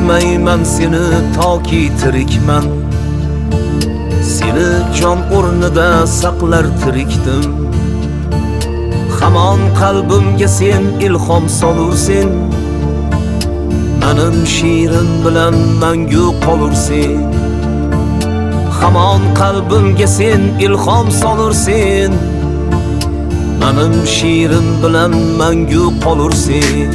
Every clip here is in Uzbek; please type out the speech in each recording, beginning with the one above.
unutmayman seni toki tirikman. Seni jon o'rnida saqlar tirikdim. Hamon qalbimga sen ilhom solursen. Menim shirin bilan mangu qolursen. Hamon qalbimga sen ilhom solursen. Menim shirin bilan mangu qolursen.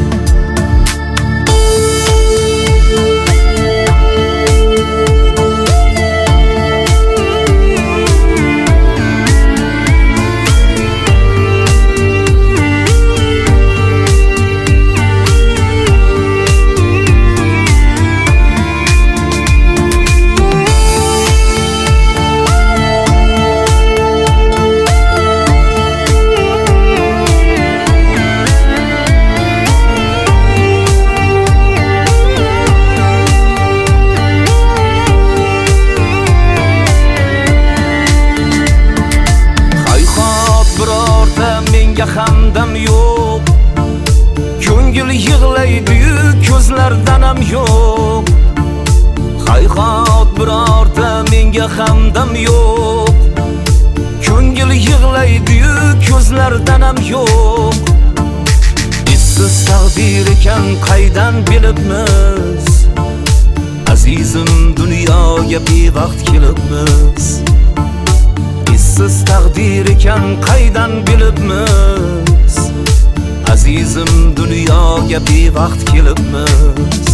Hamdam yo'q, ko'ngil yig'laydi-yu ko'zlardan ham yo'q. Hayhot birorta menga hamdam yo'q, ko'ngil yig'laydi-yu ko'zlardan ham yo'q. Issiz taqdir ekan qaydan bilibmiz, azizim dunyoga bevaqt kelibmiz. Siz taqdir ekan qaydan bilibmiz, azizim dunyoga bevaqt kelibmiz.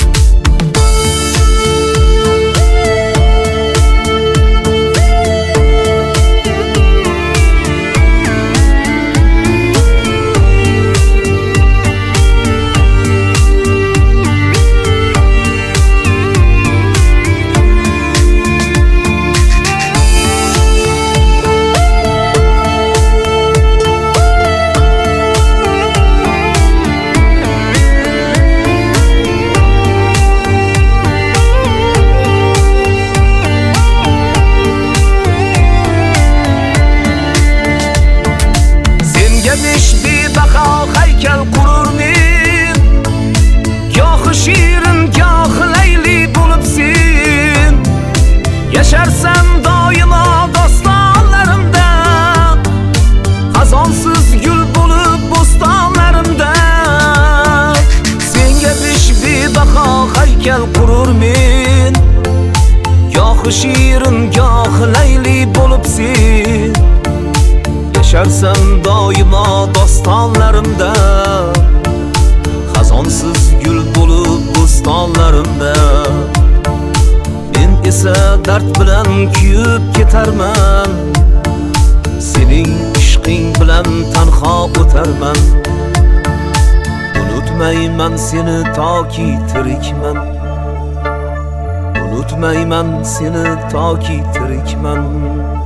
Yaşarsam doimo dostonlarimda, xazonsiz gul bo'lib bo'stonlarimda. Senga besh bebaho haykal qururmen, gohi shirin gohi layli bo'libsen. Yaşarsam doimo dostonlarimda, xazonsiz gul bo'lib bo'stonlarimda. Esa dard bilan kuyib ketarman, sening ishqing bilan tanho o'tarman. Unutmayman seni toki tirikman, unutmayman seni toki tirikman.